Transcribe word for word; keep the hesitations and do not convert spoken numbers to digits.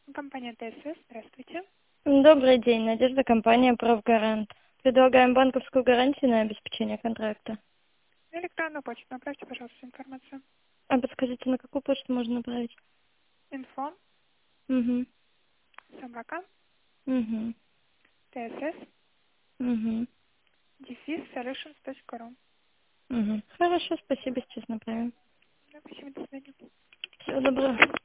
Компания ТСС, здравствуйте. Добрый день, Надежда, компания «Профгарант». Предлагаем банковскую гарантию на обеспечение контракта. На электронную почту направьте, пожалуйста, информацию. А подскажите, на какую почту можно направить? Инфо, Угу. собака, Угу. ТСС, Угу. дефис, solutions точка ру. Угу. Хорошо, спасибо, сейчас направим. Спасибо, до свидания. Всего доброго.